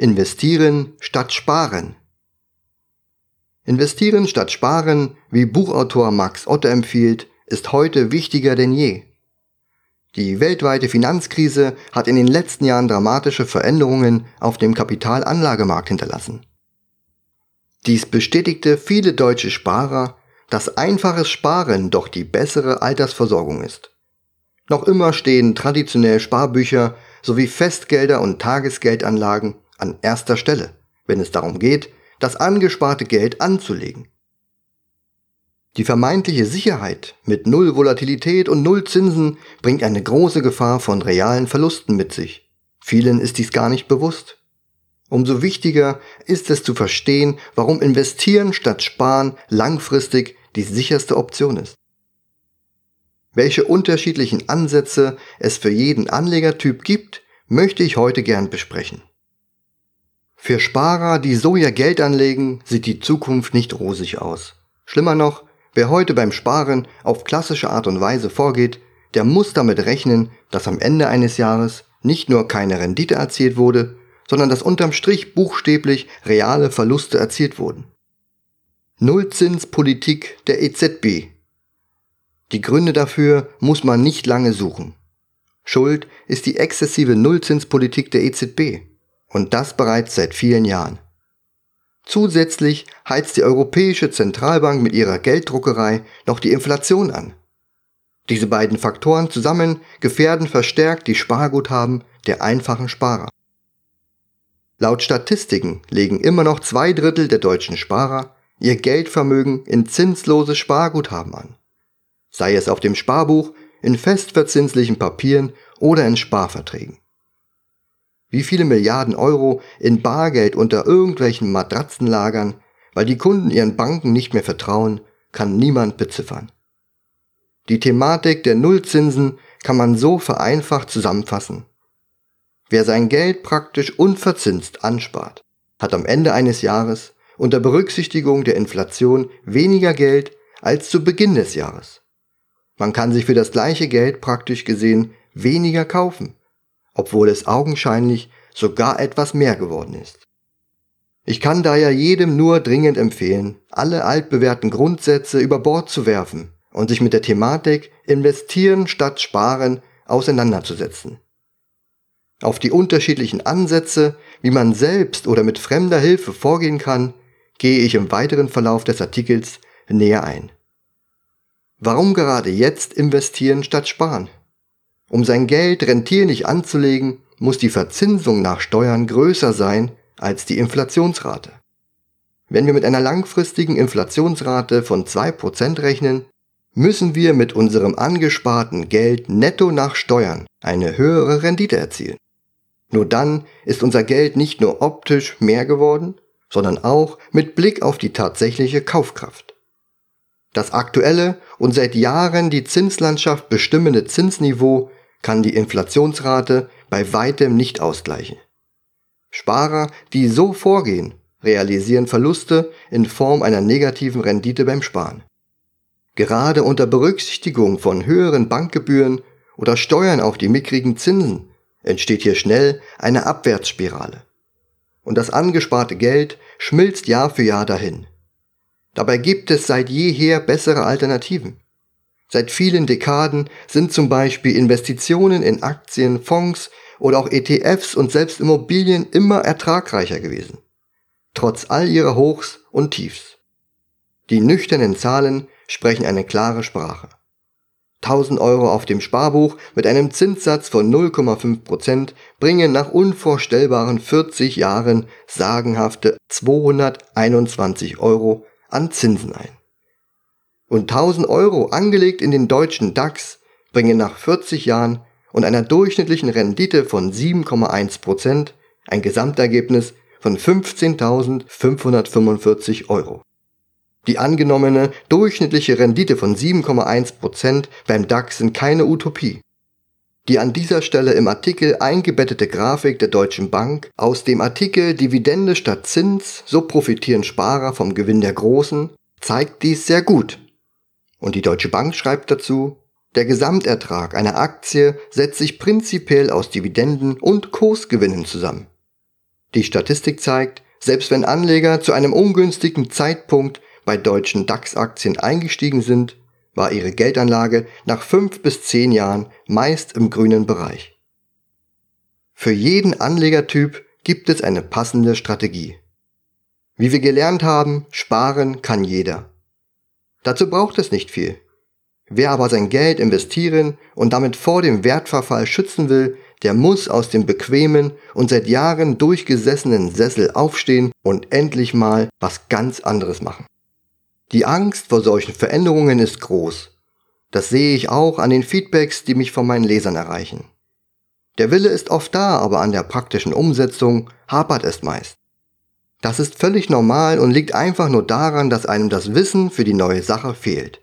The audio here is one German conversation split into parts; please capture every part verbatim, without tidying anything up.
Investieren statt Sparen. Investieren statt Sparen, wie Buchautor Max Otte empfiehlt, ist heute wichtiger denn je. Die weltweite Finanzkrise hat in den letzten Jahren dramatische Veränderungen auf dem Kapitalanlagemarkt hinterlassen. Dies bestätigte viele deutsche Sparer, dass einfaches Sparen doch die bessere Altersversorgung ist. Noch immer stehen traditionell Sparbücher sowie Festgelder und Tagesgeldanlagen an erster Stelle, wenn es darum geht, das angesparte Geld anzulegen. Die vermeintliche Sicherheit mit Null Volatilität und Null Zinsen bringt eine große Gefahr von realen Verlusten mit sich. Vielen ist dies gar nicht bewusst. Umso wichtiger ist es zu verstehen, warum Investieren statt Sparen langfristig die sicherste Option ist. Welche unterschiedlichen Ansätze es für jeden Anlegertyp gibt, möchte ich heute gern besprechen. Für Sparer, die so ihr Geld anlegen, sieht die Zukunft nicht rosig aus. Schlimmer noch, wer heute beim Sparen auf klassische Art und Weise vorgeht, der muss damit rechnen, dass am Ende eines Jahres nicht nur keine Rendite erzielt wurde, sondern dass unterm Strich buchstäblich reale Verluste erzielt wurden. Nullzinspolitik der E Z B. Die Gründe dafür muss man nicht lange suchen. Schuld ist die exzessive Nullzinspolitik der E Z B und das bereits seit vielen Jahren. Zusätzlich heizt die Europäische Zentralbank mit ihrer Gelddruckerei noch die Inflation an. Diese beiden Faktoren zusammen gefährden verstärkt die Sparguthaben der einfachen Sparer. Laut Statistiken legen immer noch zwei Drittel der deutschen Sparer ihr Geldvermögen in zinslose Sparguthaben an. Sei es auf dem Sparbuch, in festverzinslichen Papieren oder in Sparverträgen. Wie viele Milliarden Euro in Bargeld unter irgendwelchen Matratzen lagern, weil die Kunden ihren Banken nicht mehr vertrauen, kann niemand beziffern. Die Thematik der Nullzinsen kann man so vereinfacht zusammenfassen. Wer sein Geld praktisch unverzinst anspart, hat am Ende eines Jahres unter Berücksichtigung der Inflation weniger Geld als zu Beginn des Jahres. Man kann sich für das gleiche Geld praktisch gesehen weniger kaufen, obwohl es augenscheinlich sogar etwas mehr geworden ist. Ich kann daher jedem nur dringend empfehlen, alle altbewährten Grundsätze über Bord zu werfen und sich mit der Thematik Investieren statt Sparen auseinanderzusetzen. Auf die unterschiedlichen Ansätze, wie man selbst oder mit fremder Hilfe vorgehen kann, gehe ich im weiteren Verlauf des Artikels näher ein. Warum gerade jetzt investieren statt sparen? Um sein Geld rentierlich anzulegen, muss die Verzinsung nach Steuern größer sein als die Inflationsrate. Wenn wir mit einer langfristigen Inflationsrate von zwei Prozent rechnen, müssen wir mit unserem angesparten Geld netto nach Steuern eine höhere Rendite erzielen. Nur dann ist unser Geld nicht nur optisch mehr geworden, sondern auch mit Blick auf die tatsächliche Kaufkraft. Das aktuelle und seit Jahren die Zinslandschaft bestimmende Zinsniveau kann die Inflationsrate bei weitem nicht ausgleichen. Sparer, die so vorgehen, realisieren Verluste in Form einer negativen Rendite beim Sparen. Gerade unter Berücksichtigung von höheren Bankgebühren oder Steuern auf die mickrigen Zinsen entsteht hier schnell eine Abwärtsspirale. Und das angesparte Geld schmilzt Jahr für Jahr dahin. Dabei gibt es seit jeher bessere Alternativen. Seit vielen Dekaden sind zum Beispiel Investitionen in Aktien, Fonds oder auch E T Fs und selbst Immobilien immer ertragreicher gewesen. Trotz all ihrer Hochs und Tiefs. Die nüchternen Zahlen sprechen eine klare Sprache. tausend Euro auf dem Sparbuch mit einem Zinssatz von null Komma fünf Prozent bringen nach unvorstellbaren vierzig Jahren sagenhafte zweihunderteinundzwanzig Euro an Zinsen ein. Und tausend Euro angelegt in den deutschen DAX bringen nach vierzig Jahren und einer durchschnittlichen Rendite von sieben Komma eins Prozent ein Gesamtergebnis von fünfzehntausendfünfhundertfünfundvierzig Euro. Die angenommene durchschnittliche Rendite von sieben Komma eins Prozent beim DAX sind keine Utopie. Die an dieser Stelle im Artikel eingebettete Grafik der Deutschen Bank aus dem Artikel Dividende statt Zins, so profitieren Sparer vom Gewinn der Großen, zeigt dies sehr gut. Und die Deutsche Bank schreibt dazu, der Gesamtertrag einer Aktie setzt sich prinzipiell aus Dividenden und Kursgewinnen zusammen. Die Statistik zeigt, selbst wenn Anleger zu einem ungünstigen Zeitpunkt bei deutschen DAX-Aktien eingestiegen sind, war ihre Geldanlage nach fünf bis zehn Jahren meist im grünen Bereich. Für jeden Anlegertyp gibt es eine passende Strategie. Wie wir gelernt haben, sparen kann jeder. Dazu braucht es nicht viel. Wer aber sein Geld investieren und damit vor dem Wertverfall schützen will, der muss aus dem bequemen und seit Jahren durchgesessenen Sessel aufstehen und endlich mal was ganz anderes machen. Die Angst vor solchen Veränderungen ist groß. Das sehe ich auch an den Feedbacks, die mich von meinen Lesern erreichen. Der Wille ist oft da, aber an der praktischen Umsetzung hapert es meist. Das ist völlig normal und liegt einfach nur daran, dass einem das Wissen für die neue Sache fehlt.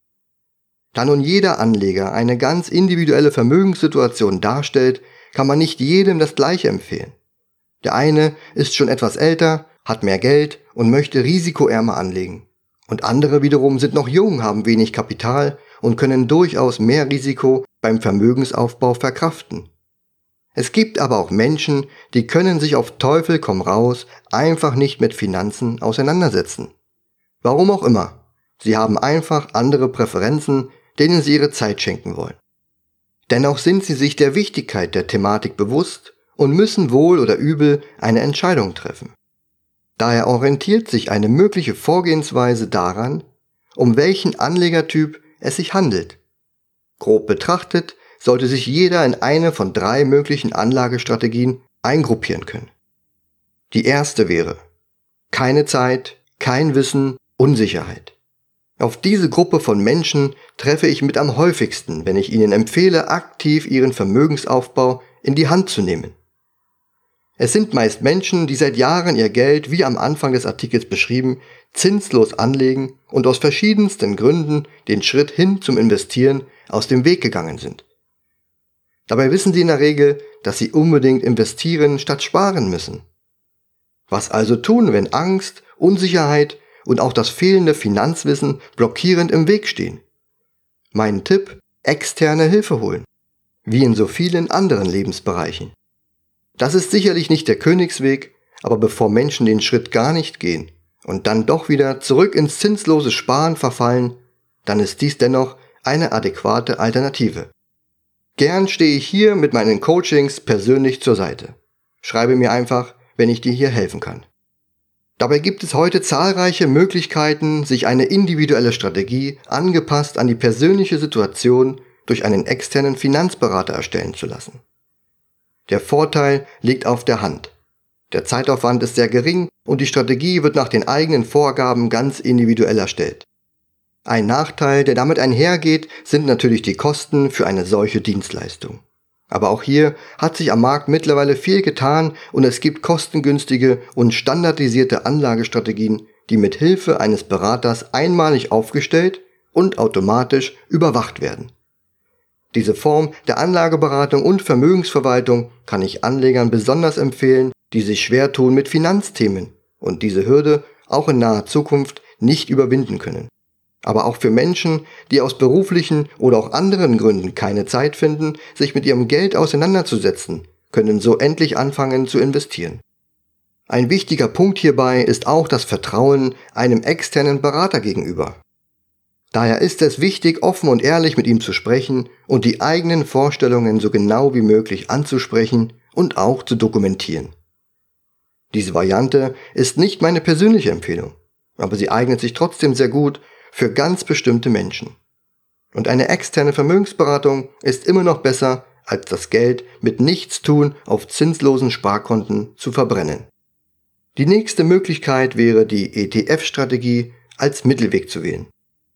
Da nun jeder Anleger eine ganz individuelle Vermögenssituation darstellt, kann man nicht jedem das Gleiche empfehlen. Der eine ist schon etwas älter, hat mehr Geld und möchte risikoärmer anlegen. Und andere wiederum sind noch jung, haben wenig Kapital und können durchaus mehr Risiko beim Vermögensaufbau verkraften. Es gibt aber auch Menschen, die können sich auf Teufel komm raus einfach nicht mit Finanzen auseinandersetzen. Warum auch immer. Sie haben einfach andere Präferenzen, denen sie ihre Zeit schenken wollen. Dennoch sind sie sich der Wichtigkeit der Thematik bewusst und müssen wohl oder übel eine Entscheidung treffen. Daher orientiert sich eine mögliche Vorgehensweise daran, um welchen Anlegertyp es sich handelt. Grob betrachtet sollte sich jeder in eine von drei möglichen Anlagestrategien eingruppieren können. Die erste wäre: keine Zeit, kein Wissen, Unsicherheit. Auf diese Gruppe von Menschen treffe ich mit am häufigsten, wenn ich ihnen empfehle, aktiv ihren Vermögensaufbau in die Hand zu nehmen. Es sind meist Menschen, die seit Jahren ihr Geld, wie am Anfang des Artikels beschrieben, zinslos anlegen und aus verschiedensten Gründen den Schritt hin zum Investieren aus dem Weg gegangen sind. Dabei wissen sie in der Regel, dass sie unbedingt investieren statt sparen müssen. Was also tun, wenn Angst, Unsicherheit und auch das fehlende Finanzwissen blockierend im Weg stehen? Mein Tipp: externe Hilfe holen. Wie in so vielen anderen Lebensbereichen. Das ist sicherlich nicht der Königsweg, aber bevor Menschen den Schritt gar nicht gehen und dann doch wieder zurück ins zinslose Sparen verfallen, dann ist dies dennoch eine adäquate Alternative. Gern stehe ich hier mit meinen Coachings persönlich zur Seite. Schreibe mir einfach, wenn ich dir hier helfen kann. Dabei gibt es heute zahlreiche Möglichkeiten, sich eine individuelle Strategie angepasst an die persönliche Situation durch einen externen Finanzberater erstellen zu lassen. Der Vorteil liegt auf der Hand. Der Zeitaufwand ist sehr gering und die Strategie wird nach den eigenen Vorgaben ganz individuell erstellt. Ein Nachteil, der damit einhergeht, sind natürlich die Kosten für eine solche Dienstleistung. Aber auch hier hat sich am Markt mittlerweile viel getan und es gibt kostengünstige und standardisierte Anlagestrategien, die mit Hilfe eines Beraters einmalig aufgestellt und automatisch überwacht werden. Diese Form der Anlageberatung und Vermögensverwaltung kann ich Anlegern besonders empfehlen, die sich schwer tun mit Finanzthemen und diese Hürde auch in naher Zukunft nicht überwinden können. Aber auch für Menschen, die aus beruflichen oder auch anderen Gründen keine Zeit finden, sich mit ihrem Geld auseinanderzusetzen, können so endlich anfangen zu investieren. Ein wichtiger Punkt hierbei ist auch das Vertrauen einem externen Berater gegenüber. Daher ist es wichtig, offen und ehrlich mit ihm zu sprechen und die eigenen Vorstellungen so genau wie möglich anzusprechen und auch zu dokumentieren. Diese Variante ist nicht meine persönliche Empfehlung, aber sie eignet sich trotzdem sehr gut für ganz bestimmte Menschen. Und eine externe Vermögensberatung ist immer noch besser, als das Geld mit Nichtstun auf zinslosen Sparkonten zu verbrennen. Die nächste Möglichkeit wäre, die E T F-Strategie als Mittelweg zu wählen.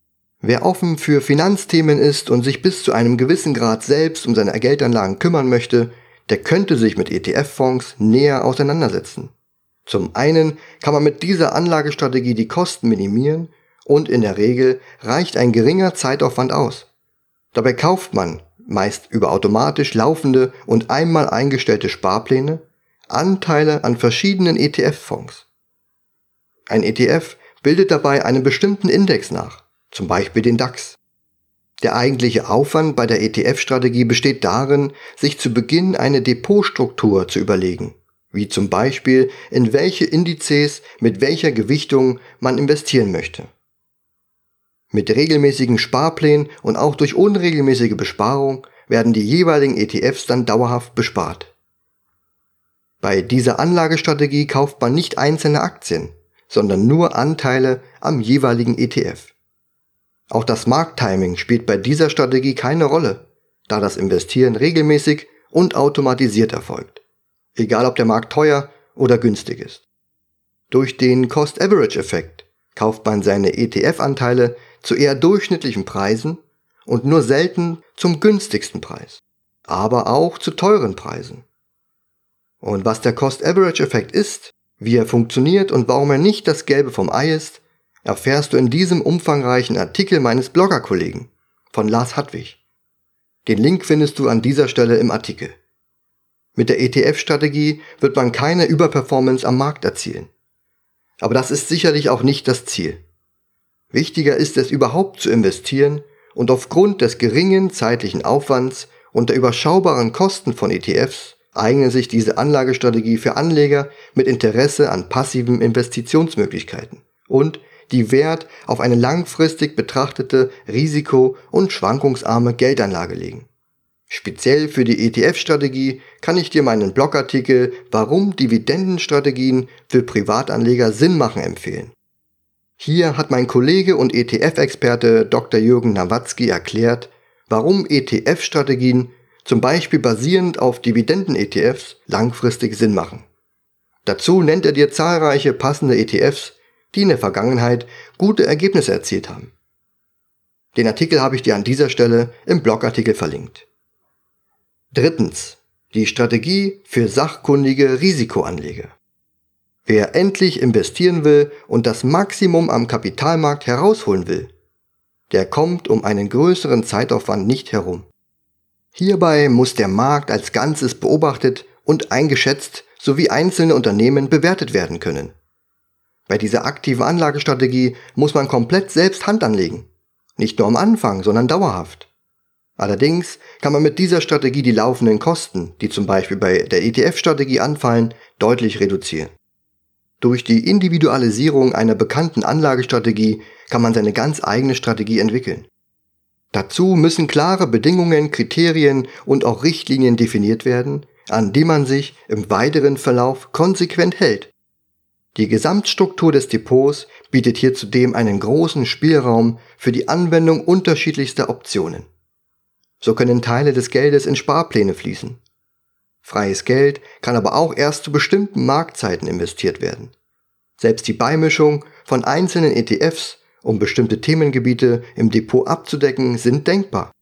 Wer offen für Finanzthemen ist und sich bis zu einem gewissen Grad selbst um seine Geldanlagen kümmern möchte, der könnte sich mit E T F-Fonds näher auseinandersetzen. Zum einen kann man mit dieser Anlagestrategie die Kosten minimieren und in der Regel reicht ein geringer Zeitaufwand aus. Dabei kauft man, meist über automatisch laufende und einmal eingestellte Sparpläne, Anteile an verschiedenen E T F-Fonds. Ein E T F bildet dabei einen bestimmten Index nach, zum Beispiel den DAX. Der eigentliche Aufwand bei der E T F-Strategie besteht darin, sich zu Beginn eine Depotstruktur zu überlegen wie zum Beispiel in welche Indizes mit welcher Gewichtung man investieren möchte. Mit regelmäßigen Sparplänen und auch durch unregelmäßige Besparung werden die jeweiligen E T Fs dann dauerhaft bespart. Bei dieser Anlagestrategie kauft man nicht einzelne Aktien, sondern nur Anteile am jeweiligen E T F. Auch das Markttiming spielt bei dieser Strategie keine Rolle, da das Investieren regelmäßig und automatisiert erfolgt, egal ob der Markt teuer oder günstig ist. Durch den Cost-Average-Effekt kauft man seine E T F-Anteile zu eher durchschnittlichen Preisen und nur selten zum günstigsten Preis, aber auch zu teuren Preisen. Und was der Cost-Average-Effekt ist, wie er funktioniert und warum er nicht das Gelbe vom Ei ist, erfährst du in diesem umfangreichen Artikel meines Bloggerkollegen von Lars Hartwig. Den Link findest du an dieser Stelle im Artikel. Mit der E T F-Strategie wird man keine Überperformance am Markt erzielen. Aber das ist sicherlich auch nicht das Ziel. Wichtiger ist es überhaupt zu investieren und aufgrund des geringen zeitlichen Aufwands und der überschaubaren Kosten von E T Fs eignet sich diese Anlagestrategie für Anleger mit Interesse an passiven Investitionsmöglichkeiten und die Wert auf eine langfristig betrachtete, risiko- und schwankungsarme Geldanlage legen. Speziell für die E T F-Strategie kann ich dir meinen Blogartikel Warum Dividendenstrategien für Privatanleger Sinn machen empfehlen. Hier hat mein Kollege und E T F-Experte Doktor Jürgen Nawatzki erklärt, warum E T F-Strategien, zum Beispiel basierend auf Dividenden-E T Fs, langfristig Sinn machen. Dazu nennt er dir zahlreiche passende E T Fs, die in der Vergangenheit gute Ergebnisse erzielt haben. Den Artikel habe ich dir an dieser Stelle im Blogartikel verlinkt. Drittens. Die Strategie für sachkundige Risikoanleger. Wer endlich investieren will und das Maximum am Kapitalmarkt herausholen will, der kommt um einen größeren Zeitaufwand nicht herum. Hierbei muss der Markt als Ganzes beobachtet und eingeschätzt sowie einzelne Unternehmen bewertet werden können. Bei dieser aktiven Anlagestrategie muss man komplett selbst Hand anlegen. Nicht nur am Anfang, sondern dauerhaft. Allerdings kann man mit dieser Strategie die laufenden Kosten, die zum Beispiel bei der E T F-Strategie anfallen, deutlich reduzieren. Durch die Individualisierung einer bekannten Anlagestrategie kann man seine ganz eigene Strategie entwickeln. Dazu müssen klare Bedingungen, Kriterien und auch Richtlinien definiert werden, an die man sich im weiteren Verlauf konsequent hält. Die Gesamtstruktur des Depots bietet hier zudem einen großen Spielraum für die Anwendung unterschiedlichster Optionen. So können Teile des Geldes in Sparpläne fließen. Freies Geld kann aber auch erst zu bestimmten Marktzeiten investiert werden. Selbst die Beimischung von einzelnen E T Fs, um bestimmte Themengebiete im Depot abzudecken, sind denkbar.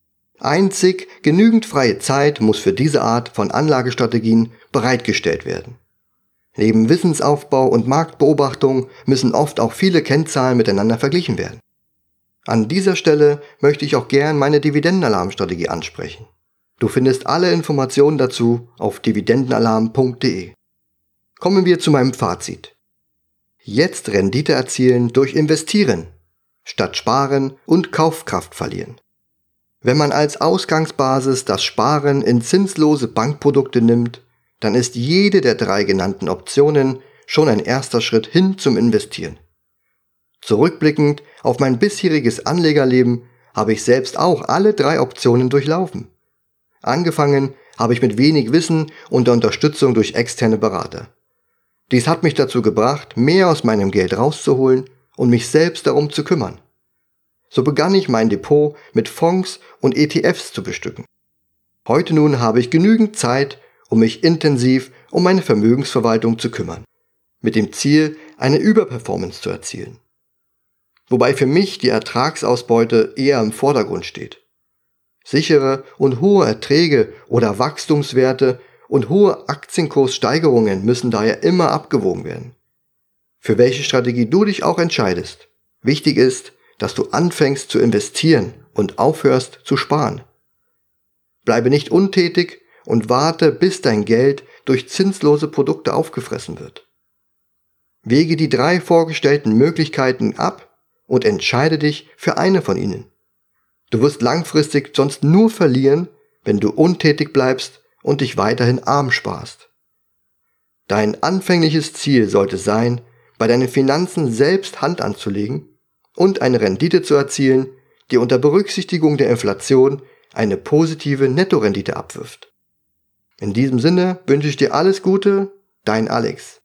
Einzig genügend freie Zeit muss für diese Art von Anlagestrategien bereitgestellt werden. Neben Wissensaufbau und Marktbeobachtung müssen oft auch viele Kennzahlen miteinander verglichen werden. An dieser Stelle möchte ich auch gern meine Dividendenalarm-Strategie ansprechen. Du findest alle Informationen dazu auf dividendenalarm punkt de. Kommen wir zu meinem Fazit. Jetzt Rendite erzielen durch Investieren, statt Sparen und Kaufkraft verlieren. Wenn man als Ausgangsbasis das Sparen in zinslose Bankprodukte nimmt, dann ist jede der drei genannten Optionen schon ein erster Schritt hin zum Investieren. Zurückblickend auf mein bisheriges Anlegerleben habe ich selbst auch alle drei Optionen durchlaufen. Angefangen habe ich mit wenig Wissen und der Unterstützung durch externe Berater. Dies hat mich dazu gebracht, mehr aus meinem Geld rauszuholen und mich selbst darum zu kümmern. So begann ich mein Depot mit Fonds und E T Fs zu bestücken. Heute nun habe ich genügend Zeit, um mich intensiv um meine Vermögensverwaltung zu kümmern, mit dem Ziel, eine Überperformance zu erzielen. Wobei für mich die Ertragsausbeute eher im Vordergrund steht. Sichere und hohe Erträge oder Wachstumswerte und hohe Aktienkurssteigerungen müssen daher immer abgewogen werden. Für welche Strategie du dich auch entscheidest, wichtig ist, dass du anfängst zu investieren und aufhörst zu sparen. Bleibe nicht untätig und warte, bis dein Geld durch zinslose Produkte aufgefressen wird. Wäge die drei vorgestellten Möglichkeiten ab und entscheide dich für eine von ihnen. Du wirst langfristig sonst nur verlieren, wenn du untätig bleibst und dich weiterhin arm sparst. Dein anfängliches Ziel sollte sein, bei deinen Finanzen selbst Hand anzulegen und eine Rendite zu erzielen, die unter Berücksichtigung der Inflation eine positive Nettorendite abwirft. In diesem Sinne wünsche ich dir alles Gute, dein Alex.